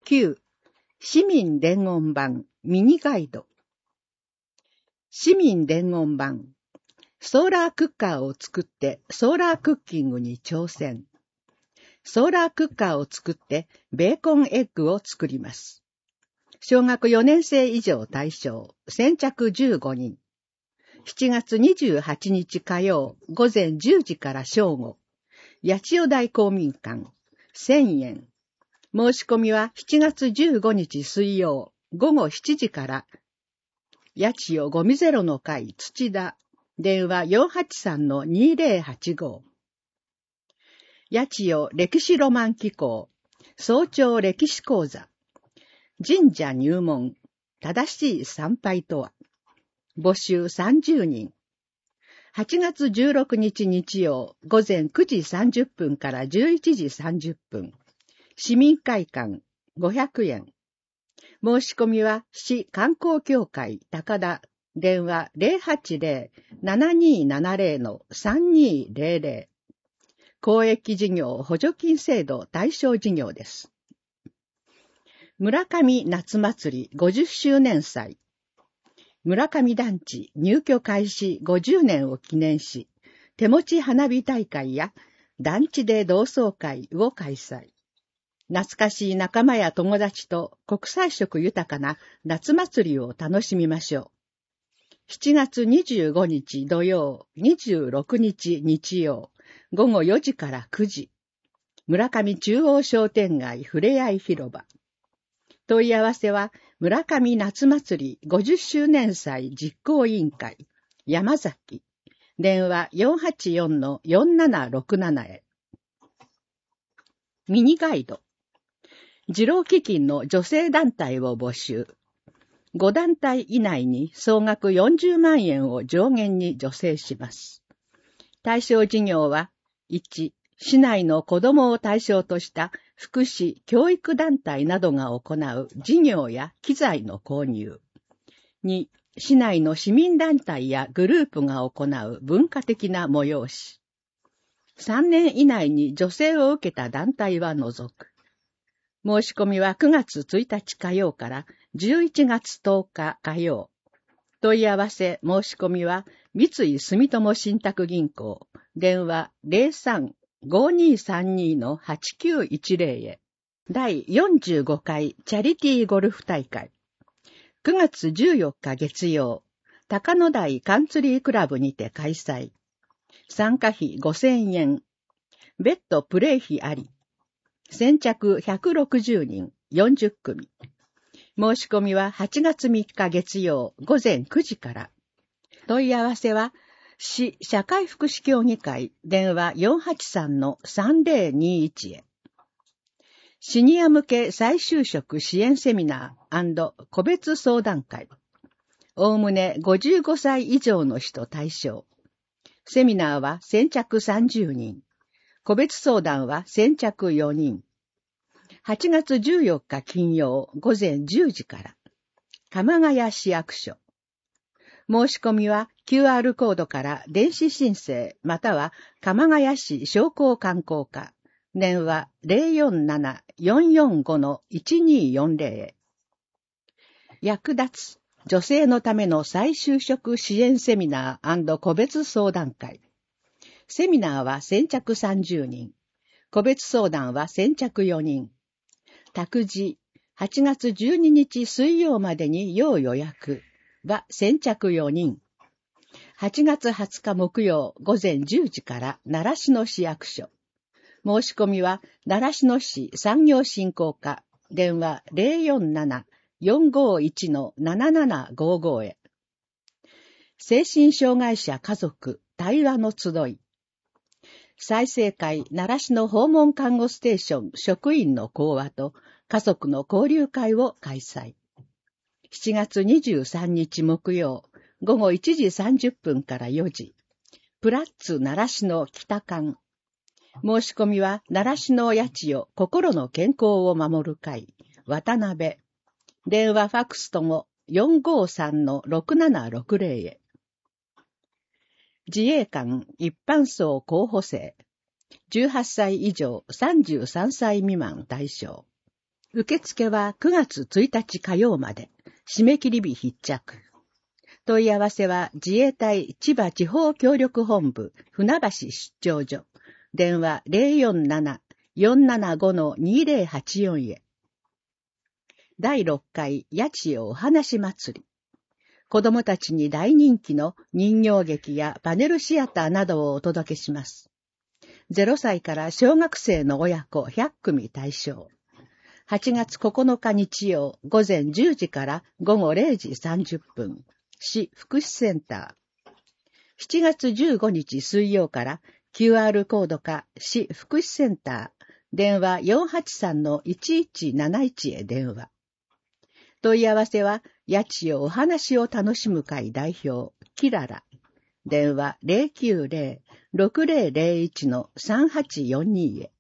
9、市民伝言版ミニガイド。市民伝言版。ソーラークッカーを作ってソーラークッキングに挑戦。ソーラークッカーを作ってベーコンエッグを作ります。小学4年生以上対象、先着15人。7月28日火曜、午前10時から正午。八千代台公民館、1000円。申し込みは7月15日水曜、午後7時から。八千代ゴミゼロの会土田。電話483-2085。八千代歴史ロマン機構。早朝歴史講座。神社入門。正しい参拝とは。募集30人。8月16日日曜、午前9時30分から11時30分。市民会館、500円。申し込みは、市観光協会高田、電話080-7270-3200。公益事業補助金制度対象事業です。村上夏祭り50周年祭。村上団地入居開始50年を記念し、手持ち花火大会や団地で同窓会を開催。懐かしい仲間や友達と国際色豊かな夏祭りを楽しみましょう。7月25日土曜、26日日曜、午後4時から9時。村上中央商店街ふれあい広場。問い合わせは、村上夏祭り50周年祭実行委員会、山崎。電話484-4767へ。ミニガイド。児童基金の女性団体を募集。5団体以内に総額40万円を上限に助成します。対象事業は、1、市内の子どもを対象とした福祉・教育団体などが行う事業や機材の購入。2、市内の市民団体やグループが行う文化的な催し。3年以内に助成を受けた団体は除く。申し込みは9月1日火曜から11月10日火曜。問い合わせ申し込みは三井住友信託銀行電話03-5232-8910へ。第45回チャリティーゴルフ大会。9月14日月曜、高野台カンツリークラブにて開催。参加費5000円。別途プレイ費あり。先着160人、40組。申し込みは8月3日月曜午前9時から。問い合わせは、市社会福祉協議会電話483-3021へ。シニア向け再就職支援セミナー&個別相談会。おおむね55歳以上の人対象。セミナーは先着30人。個別相談は先着4人。8月14日金曜午前10時から。鎌ヶ谷市役所。申し込みは QR コードから電子申請または鎌ヶ谷市商工観光課。電話047-445-1240へ。役立つ女性のための再就職支援セミナー&個別相談会。セミナーは先着30人。個別相談は先着4人。託児、8月12日水曜までに要予約は先着4人。8月20日木曜午前10時から習志野市役所。申し込みは習志野市産業振興課電話047-451-7755へ。精神障害者家族対話の集い。済生会習志野訪問看護ステーション職員の講話と家族の交流会を開催。7月23日木曜午後1時30分から4時。プラッツ習志野北館。申し込みは習志野八千代心の健康を守る会渡辺。電話ファクスとも453-6760へ。自衛官一般層候補生。18歳以上33歳未満対象。 受付は9月1日火曜まで。締め切り日必着。問い合わせは自衛隊千葉地方協力本部船橋出張所。電話 047-475-2084 へ。第6回八千代お話祭り。子供たちに大人気の人形劇やパネルシアターなどをお届けします。0歳から小学生の親子100組対象。8月9日日曜午前10時から午後0時30分。市福祉センター。7月15日水曜から QR コードか市福祉センター。電話 483-1171 へ電話。問い合わせは、八千代お話を楽しむ会代表、キララ。電話 090-6001-3842 へ。